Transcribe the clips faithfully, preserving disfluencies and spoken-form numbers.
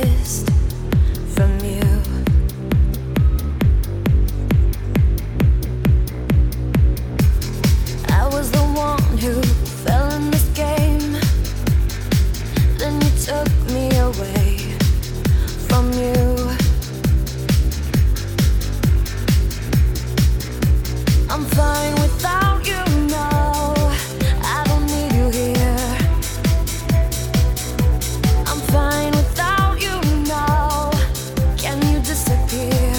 exist from you. I was the one who fell in this game, then you took me away from you. I'm fine without you now, I don't need you here. I'm fine without you now, can you disappear?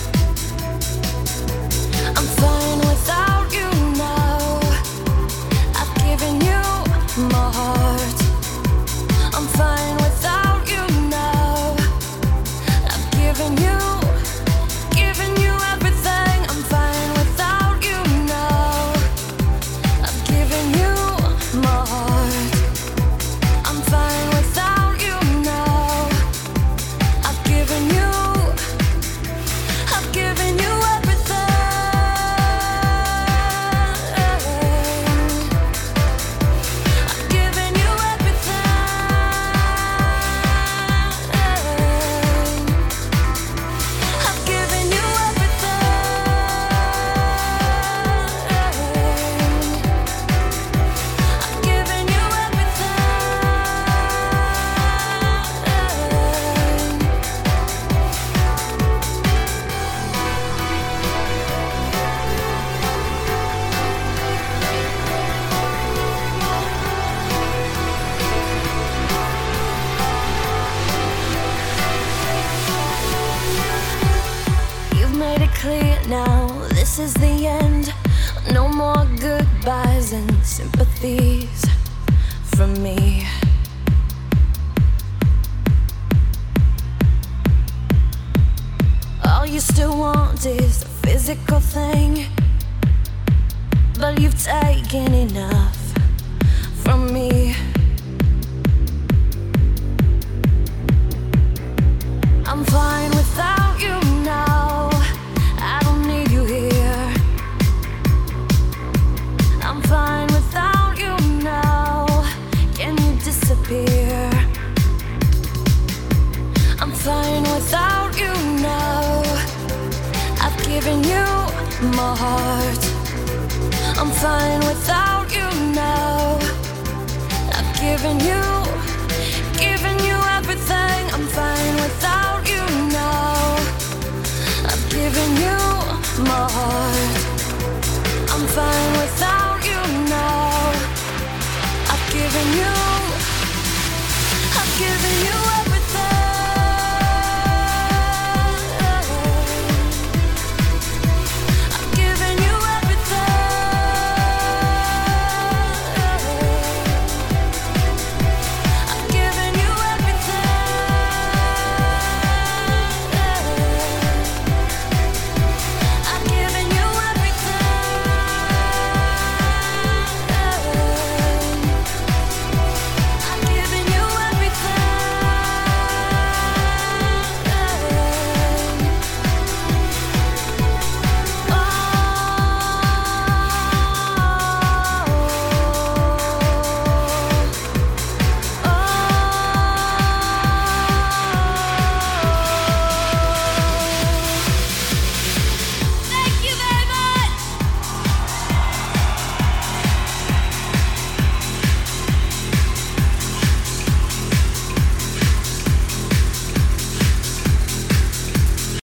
I'm fine without you now, I've given you my heart. I'm fine without you now, I've given you, given you everything. I'm fine without you now, I've given you my heart. I'm fine without you now, I've given you, I've given you everything. I've given you everything. I've given you everything. I've given you You've made it clear now, this is the end. No more goodbyes and sympathies from me. All you still want is a physical thing, but you've taken enough from me. I'm fine without you now, I don't need you here. I'm fine without you now, can you disappear? I'm fine without you now, I've given you my heart. I'm fine without you now, I've given you, given you everything. I'm fine without you now, I've given you my heart. I'm fine without you now, I've given you, I've given you everything.